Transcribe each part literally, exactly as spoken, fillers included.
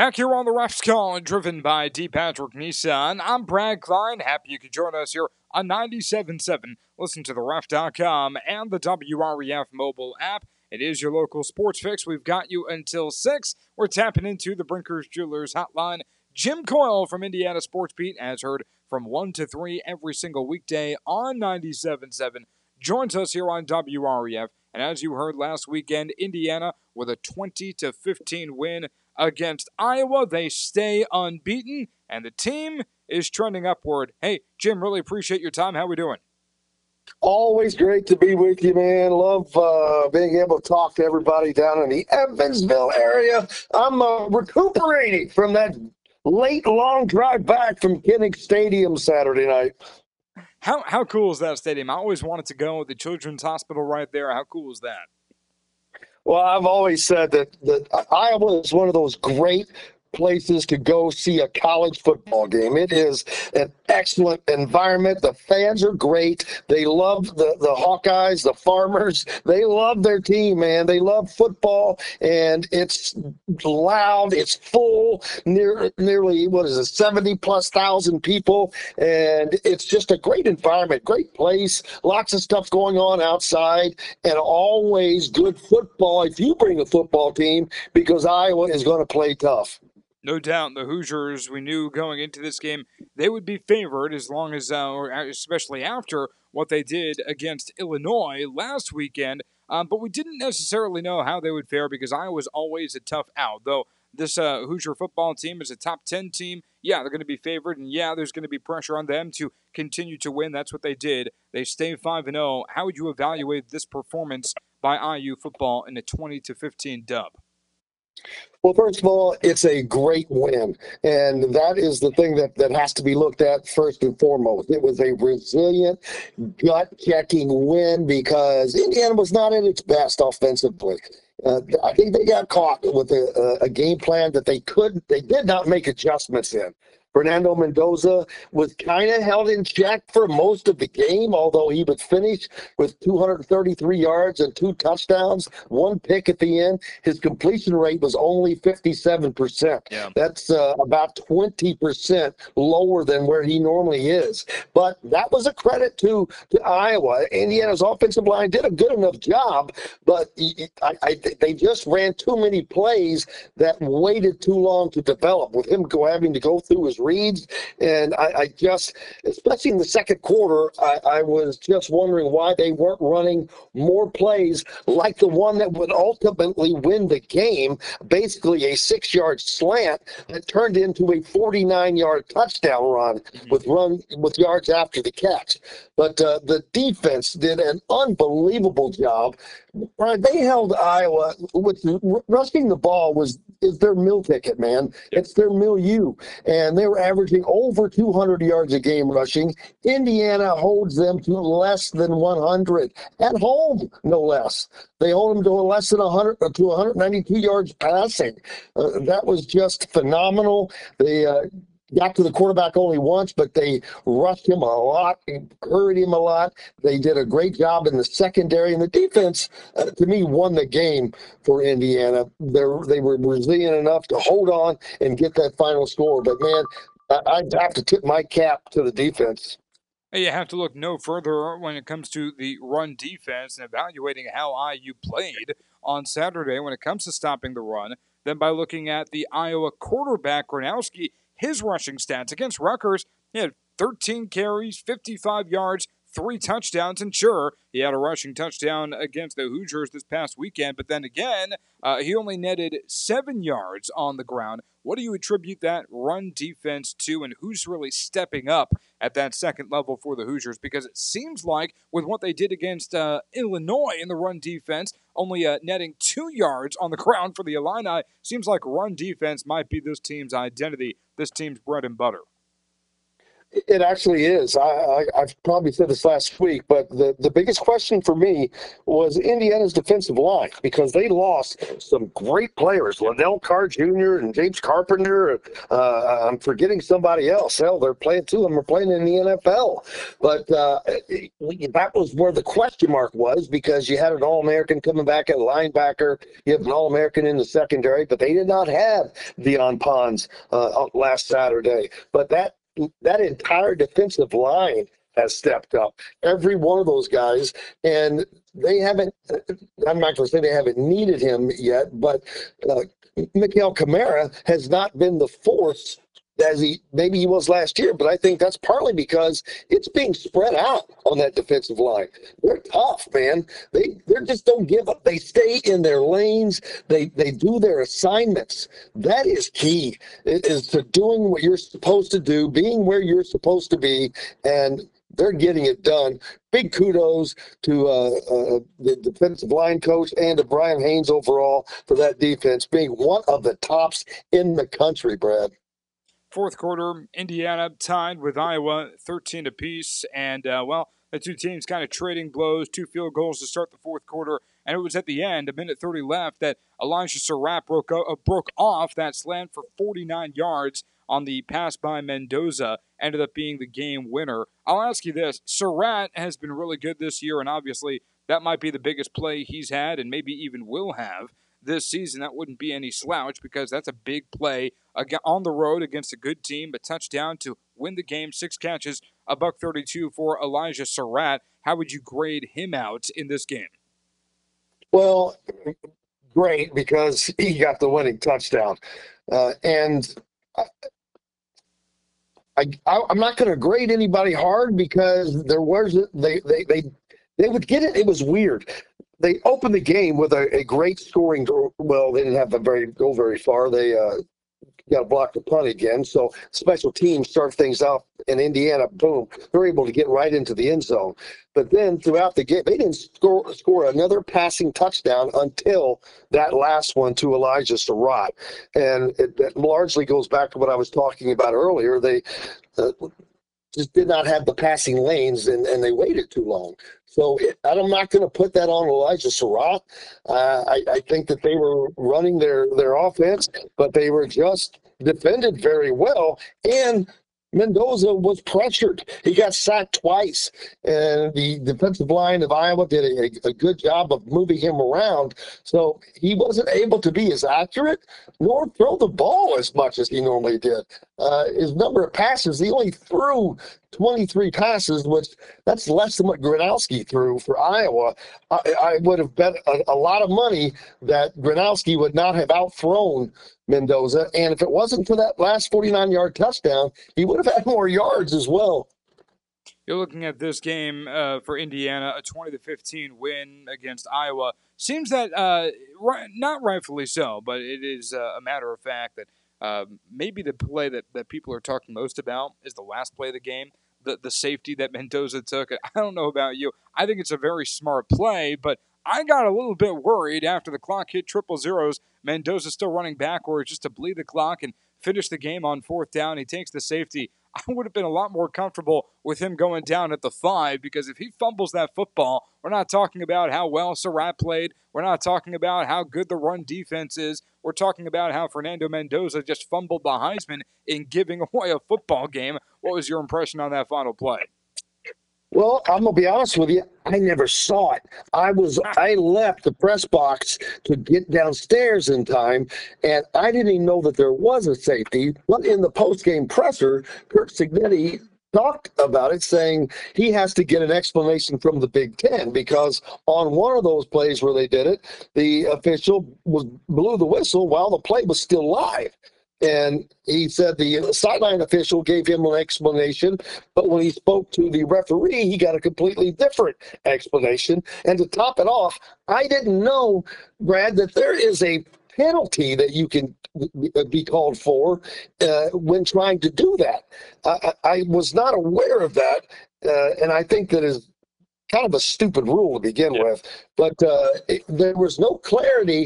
Back here on the Refs Call and driven by D. Patrick Nissan, I'm Brad Klein. Happy you could join us here on ninety-seven point seven. Listen to the ref dot com and the W R E F mobile app. It is your local sports fix. We've got you until six. We're tapping into the Brinkers Jewelers hotline. Jim Coyle from Indiana Sports Beat, as heard from one to three every single weekday on ninety-seven point seven, joins us here on W R E F. And as you heard last weekend, Indiana with a twenty to fifteen win against Iowa. They stay unbeaten, and the team is trending upward. Hey, Jim, really appreciate your time. How we doing? Always great to be with you, man. Love uh, being able to talk to everybody down in the Evansville area. I'm uh, recuperating from that late, long drive back from Kinnick Stadium Saturday night. How how cool is that stadium? I always wanted to go. The Children's Hospital right there. How cool is that? Well, I've always said that, that Iowa is one of those great places to go see a college football game. It is an excellent environment. The fans are great. They love the, the Hawkeyes, the Farmers. They love their team, man. They love football, and it's loud. It's full, near, nearly, what is it, seventy plus thousand people, and it's just a great environment, great place, lots of stuff going on outside, and always good football if you bring a football team, because Iowa is going to play tough. No doubt, the Hoosiers, we knew going into this game, they would be favored as long as, uh, or especially after what they did against Illinois last weekend. Um, but we didn't necessarily know how they would fare because Iowa's always a tough out. Though this uh, Hoosier football team is a top ten team, yeah, they're going to be favored, and yeah, there's going to be pressure on them to continue to win. That's what they did. They stay five and oh. How would you evaluate this performance by I U football in a twenty to fifteen dub? Well, first of all, it's a great win, and that is the thing that, that has to be looked at first and foremost. It was a resilient, gut-checking win because Indiana was not at its best offensively. Uh, I think they got caught with a, a game plan that they could, they did not make adjustments in. Fernando Mendoza was kind of held in check for most of the game, although he would finish with two hundred thirty-three yards and two touchdowns, one pick at the end. His completion rate was only fifty-seven percent. Yeah. That's uh, about twenty percent lower than where he normally is. But that was a credit to, to Iowa. Indiana's offensive line did a good enough job, but I, I, they just ran too many plays that waited too long to develop, with him go, having to go through his reads. And I, I just, especially in the second quarter, I, I was just wondering why they weren't running more plays like the one that would ultimately win the game, basically a six-yard slant that turned into a forty-nine-yard touchdown run mm-hmm. with run with yards after the catch. But uh, the defense did an unbelievable job. Right, they held Iowa with rushing the ball was is their meal ticket, man. It's their milieu, and they were averaging over two hundred yards a game rushing. Indiana holds them to less than one hundred at home, no less. They hold them to less than one hundred to one hundred ninety-two yards passing. Uh, that was just phenomenal. They uh, got to the quarterback only once, but they rushed him a lot, hurried him a lot. They did a great job in the secondary, and the defense, uh, to me, won the game for Indiana. They're, they were resilient enough to hold on and get that final score. But, man, I, I have to tip my cap to the defense. You have to look no further when it comes to the run defense and evaluating how I U played on Saturday when it comes to stopping the run than by looking at the Iowa quarterback, Gronowski. His rushing stats against Rutgers, he had thirteen carries, fifty-five yards, three touchdowns, and sure, he had a rushing touchdown against the Hoosiers this past weekend, but then again, uh, he only netted seven yards on the ground. What do you attribute that run defense to, and who's really stepping up at that second level for the Hoosiers? Because it seems like with what they did against uh, Illinois in the run defense, only uh, netting two yards on the ground for the Illini, seems like run defense might be this team's identity, this team's bread and butter. It actually is. I, I, I've probably said this last week, but the, the biggest question for me was Indiana's defensive line because they lost some great players, Liddell Carr Junior and James Carpenter. Uh, I'm forgetting somebody else. Hell, they're playing two of them are playing in the N F L. But uh, that was where the question mark was because you had an All-American coming back at linebacker. You have an All-American in the secondary, but they did not have Deion Pons uh, last Saturday. But that that entire defensive line has stepped up. Every one of those guys, and they haven't, I'm not going to say they haven't needed him yet, but uh, Mikael Kamara has not been the force as he maybe he was last year, but I think that's partly because it's being spread out on that defensive line. They're tough, man. They they just don't give up. They stay in their lanes. They they do their assignments. That is key, is to doing what you're supposed to do, being where you're supposed to be, and they're getting it done. Big kudos to uh, uh, the defensive line coach and to Brian Haynes overall for that defense being one of the tops in the country, Brad. Fourth quarter, Indiana tied with Iowa, thirteen apiece, and, uh, well, the two teams kind of trading blows, two field goals to start the fourth quarter, and it was at the end, a minute thirty left, that Elijah Surratt broke, uh, broke off that slant for forty-nine yards on the pass by Mendoza, ended up being the game winner. I'll ask you this, Surratt has been really good this year, and obviously that might be the biggest play he's had and maybe even will have this season. That wouldn't be any slouch because that's a big play on the road against a good team, a touchdown to win the game, six catches, a buck thirty-two for Elijah Surratt. How would you grade him out in this game? Well, great, because he got the winning touchdown. Uh, and I, I, I'm not going to grade anybody hard because there was they, they they they would get it. It was weird. They opened the game with a, a great scoring. Well, they didn't have to very go very far. They uh, got to block the punt again. So special teams start things off in Indiana. Boom, they're able to get right into the end zone. But then throughout the game, they didn't score score another passing touchdown until that last one to Elijah Surratt, and it, it largely goes back to what I was talking about earlier. They uh, just did not have the passing lanes, and, and they waited too long. So it, I'm not going to put that on Elijah Surratt. Uh, I, I think that they were running their, their offense, but they were just defended very well. And Mendoza was pressured. He got sacked twice, and the defensive line of Iowa did a, a good job of moving him around. So he wasn't able to be as accurate nor throw the ball as much as he normally did. Uh, his number of passes, he only threw twenty-three passes, which that's less than what Gronowski threw for Iowa. I, I would have bet a, a lot of money that Gronowski would not have outthrown Mendoza, and if it wasn't for that last forty-nine-yard touchdown, he would have had more yards as well. You're looking at this game uh, for Indiana, a twenty to fifteen win against Iowa. Seems that, uh, not rightfully so, but it is uh, a matter of fact that uh, maybe the play that, that people are talking most about is the last play of the game, the, the safety that Mendoza took. I don't know about you. I think it's a very smart play, but I got a little bit worried after the clock hit triple zeros. Mendoza still running backwards just to bleed the clock and finish the game on fourth down. He takes the safety. I would have been a lot more comfortable with him going down at the five, because if he fumbles that football, we're not talking about how well Surratt played. We're not talking about how good the run defense is. We're talking about how Fernando Mendoza just fumbled the Heisman in giving away a football game. What was your impression on that final play? Well, I'm gonna be honest with you. I never saw it. I was I left the press box to get downstairs in time, and I didn't even know that there was a safety. But in the post-game presser, Kirk Cignetti talked about it, saying he has to get an explanation from the Big Ten, because on one of those plays where they did it, the official was blew the whistle while the play was still live. And he said the sideline official gave him an explanation, but when he spoke to the referee, he got a completely different explanation. And to top it off, I didn't know, Brad, that there is a penalty that you can be called for uh, when trying to do that. I, I was not aware of that, uh, and I think that is kind of a stupid rule to begin yeah. with. But uh, it, there was no clarity.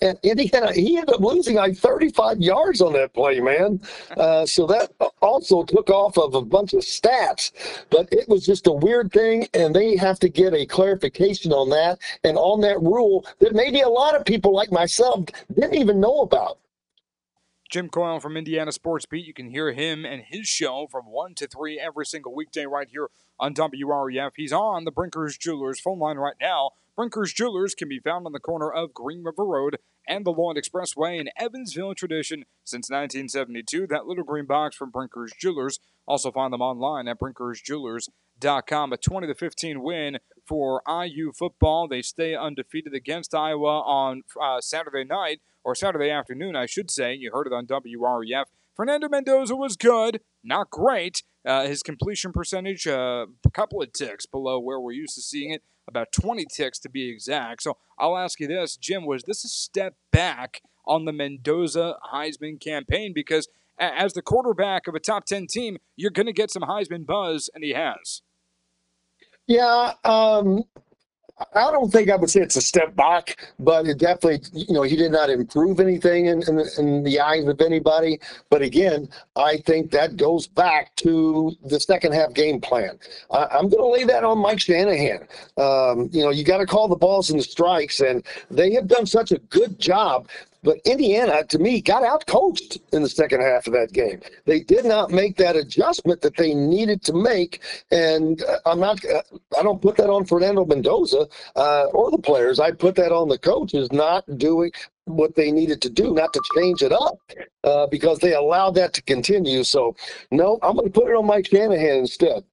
And Indiana, he ended up losing like thirty-five yards on that play, man. Uh, so that also took off of a bunch of stats. But it was just a weird thing, and they have to get a clarification on that and on that rule that maybe a lot of people like myself didn't even know about. Jim Coyle from Indiana Sports Beat. You can hear him and his show from one to three every single weekday right here on W R E F. He's on the Brinkers Jewelers phone line right now. Brinkers Jewelers can be found on the corner of Green River Road and the Lawrence Expressway in Evansville. Tradition since nineteen seventy-two. That little green box from Brinkers Jewelers. Also find them online at brinkers jewelers dot com. A twenty to fifteen win for I U football. They stay undefeated against Iowa on uh, Saturday night, or Saturday afternoon, I should say. You heard it on W R E F. Fernando Mendoza was good, not great. Uh, his completion percentage, uh, a couple of ticks below where we're used to seeing it, about twenty ticks to be exact. So I'll ask you this, Jim, was this a step back on the Mendoza Heisman campaign? Because as the quarterback of a top ten team, you're going to get some Heisman buzz, and he has. Yeah, um, I don't think I would say it's a step back, but it definitely, you know, he did not improve anything in, in, in the eyes of anybody. But again, I think that goes back to the second half game plan. I, I'm going to lay that on Mike Shanahan. Um, you know, you got to call the balls and the strikes, and they have done such a good job. But Indiana, to me, got out-coached in the second half of that game. They did not make that adjustment that they needed to make, and uh, I'm not. Uh, I don't put that on Fernando Mendoza uh, or the players. I put that on the coaches not doing what they needed to do, not to change it up, uh, because they allowed that to continue. So, no, I'm going to put it on Mike Shanahan instead.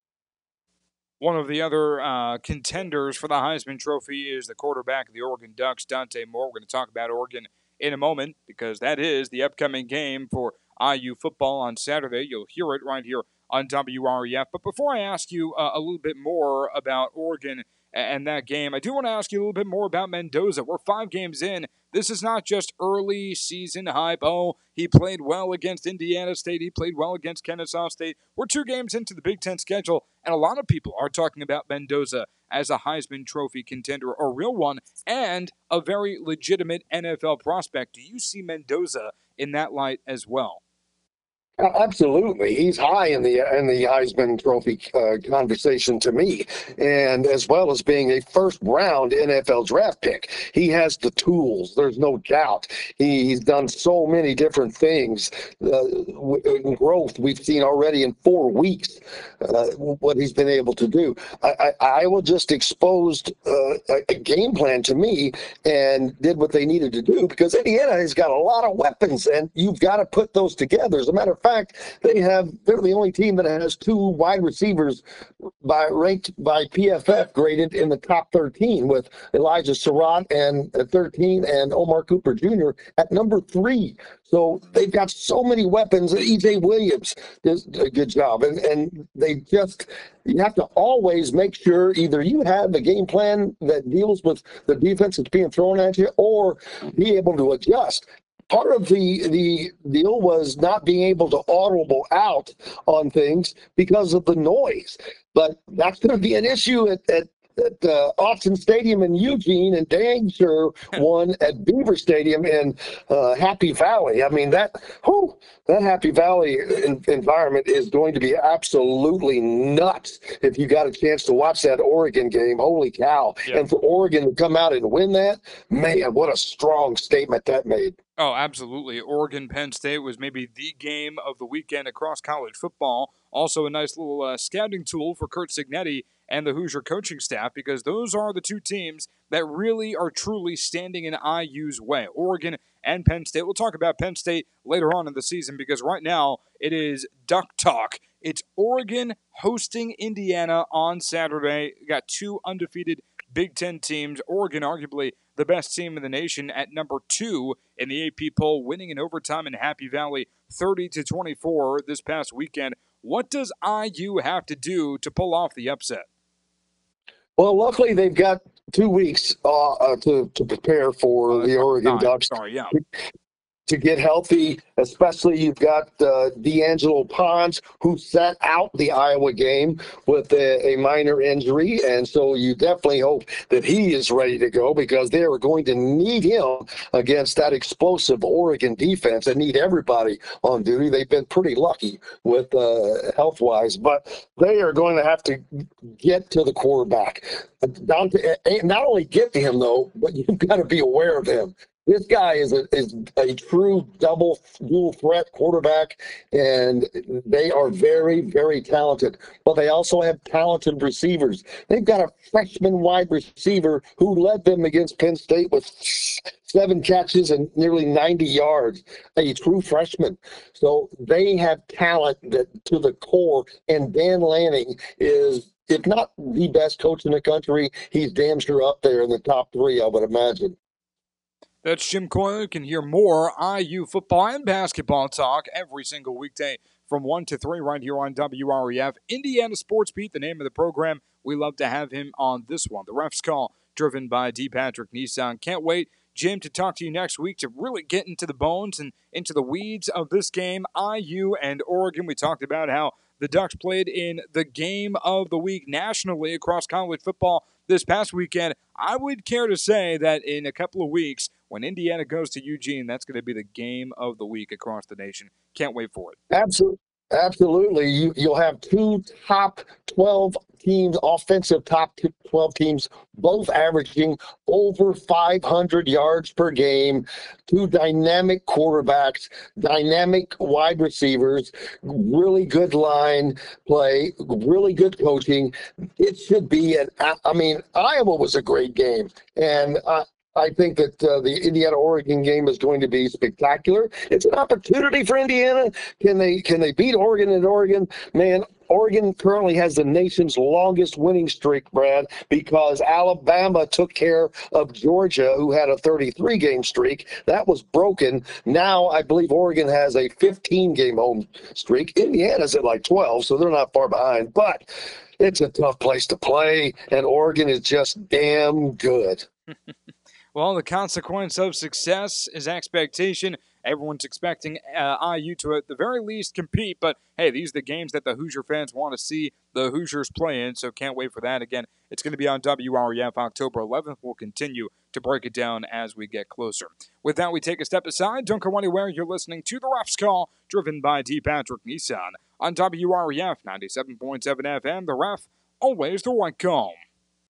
One of the other uh, contenders for the Heisman Trophy is the quarterback of the Oregon Ducks, Dante Moore. We're going to talk about Oregon in a moment because that is the upcoming game for I U football on Saturday. You'll hear it right here on W R E F. But before I ask you uh, a little bit more about Oregon and that game, I do want to ask you a little bit more about Mendoza. We're five games in. This is not just early season hype. Oh, he played well against Indiana State. He played well against Kennesaw State. We're two games into the Big Ten schedule, and a lot of people are talking about Mendoza as a Heisman Trophy contender, a real one, and a very legitimate N F L prospect. Do you see Mendoza in that light as well? Absolutely, he's high in the in the Heisman Trophy uh, conversation to me, and as well as being a first round N F L draft pick, he has the tools. There's no doubt. He's done so many different things. Uh, in growth we've seen already in four weeks uh, what he's been able to do. I, I, Iowa just exposed uh, a game plan to me and did what they needed to do because Indiana has got a lot of weapons, and you've got to put those together. As a matter of fact, they have they're the only team that has two wide receivers by ranked by P F F graded in the top thirteen, with Elijah Surratt and at thirteen and Omar Cooper Junior at number three. So they've got so many weapons. E J Williams does a good job, and and they just you have to always make sure either you have a game plan that deals with the defense that's being thrown at you, or be able to adjust. Part of the the deal was not being able to audible out on things because of the noise. But that's going to be an issue at, at, at uh, Austin Stadium in Eugene, and dang sure one at Beaver Stadium in uh, Happy Valley. I mean, that whew, that Happy Valley in, environment is going to be absolutely nuts if you got a chance to watch that Oregon game. Holy cow. Yeah. And for Oregon to come out and win that, man, what a strong statement that made. Oh, absolutely. Oregon Penn State was maybe the game of the weekend across college football. Also a nice little uh, scouting tool for Curt Cignetti and the Hoosier coaching staff, because those are the two teams that really are truly standing in I U's way, Oregon and Penn State. We'll talk about Penn State later on in the season, because right now it is Duck Talk. It's Oregon hosting Indiana on Saturday. We got two undefeated Big Ten teams. Oregon, arguably the best team in the nation, at number two in the A P poll, winning in overtime in Happy Valley thirty to twenty-four this past weekend. What does I U have to do to pull off the upset? Well, luckily they've got two weeks uh, uh, to to prepare for uh, the Oregon nine, Ducks. Sorry, yeah. to get healthy, especially you've got uh, D'Angelo Pons, who sat out the Iowa game with a, a minor injury. And so you definitely hope that he is ready to go because they are going to need him against that explosive Oregon defense and need everybody on duty. They've been pretty lucky with uh, health-wise, but they are going to have to get to the quarterback. Dante, not only get to him, though, but you've got to be aware of him. This guy is a, is a true double dual threat quarterback, and they are very, very talented. But they also have talented receivers. They've got a freshman wide receiver who led them against Penn State with seven catches and nearly ninety yards, a true freshman. So they have talent that to the core, and Dan Lanning is, if not the best coach in the country, he's damn sure up there in the top three, I would imagine. That's Jim Coyle. You can hear more I U football and basketball talk every single weekday from one to three right here on W R E F. Indiana Sports Beat, the name of the program. We love to have him on this one. The Ref's Call, driven by D. Patrick Nissan. Can't wait, Jim, to talk to you next week to really get into the bones and into the weeds of this game, I U and Oregon. We talked about how the Ducks played in the game of the week nationally across college football this past weekend. I would care to say that in a couple of weeks, when Indiana goes to Eugene, that's going to be the game of the week across the nation. Can't wait for it. Absolutely. Absolutely. You, you'll have two top twelve teams, offensive top twelve teams, both averaging over five hundred yards per game, two dynamic quarterbacks, dynamic wide receivers, really good line play, really good coaching. It should be an, I mean, Iowa was a great game. And uh, I think that uh, the Indiana-Oregon game is going to be spectacular. It's an opportunity for Indiana. Can they can they beat Oregon at Oregon? Man, Oregon currently has the nation's longest winning streak, Brad, because Alabama took care of Georgia, who had a thirty-three game streak. That was broken. Now I believe Oregon has a fifteen game home streak. Indiana's at like twelve, so they're not far behind. But it's a tough place to play, and Oregon is just damn good. Well, the consequence of success is expectation. Everyone's expecting uh, I U to, at the very least, compete. But, hey, these are the games that the Hoosier fans want to see the Hoosiers play in, so can't wait for that. Again, it's going to be on W R E F October eleventh. We'll continue to break it down as we get closer. With that, we take a step aside. Don't go anywhere. You're listening to The Ref's Call, driven by D. Patrick Nissan on W R E F ninety-seven point seven F M. The Ref, always the right call.